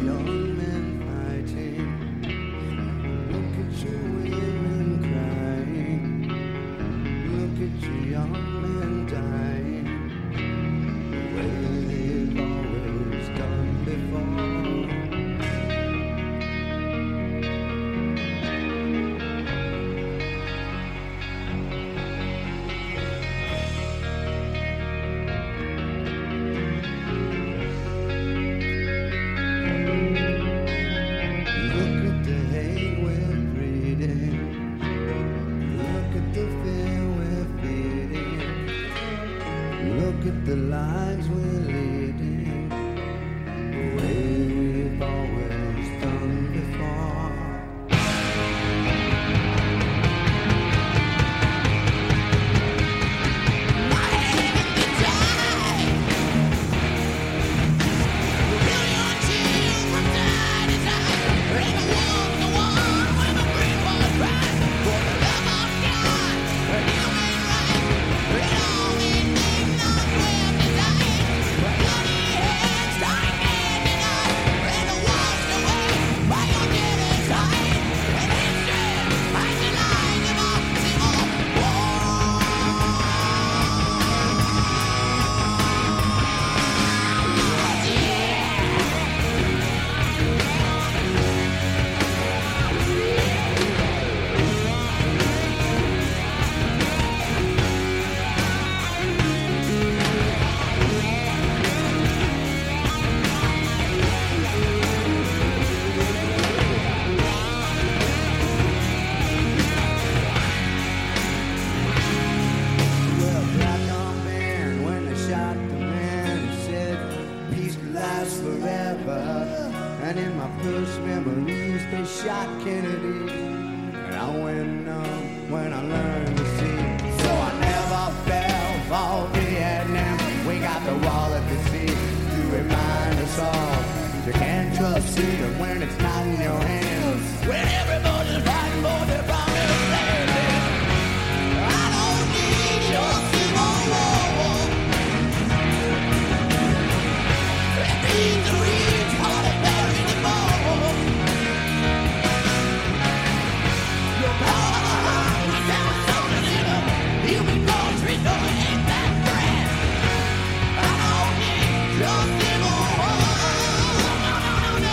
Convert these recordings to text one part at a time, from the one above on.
young men fighting. Look at your women crying. Look at your young men dying. The way they've always done before. Look at the lives we're leading, the way we've always done before. My hand to die. Million children died as I ran along the wall where my brain was right. For the love of God, human rights, and all these things not well designed. Bloody hands dying hand in eye, and washed away by your genocide. And history, I deny democracy more. Well, black on man, when they shot the man, he said, peace lasts forever. And in my first memories, they shot Kennedy. And I went numb when I learned to see. So I never fell for Vietnam. We got the wall at the sea to remind us all. You can't trust freedom when it's not in your hands. When everybody's fighting for their promised land. I don't need your civil war. It needs to reach all the buried anymore. Your power is never something in a human grocery store ain't that grand. I don't need your civil war. No.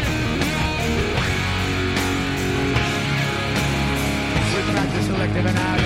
selective analysis.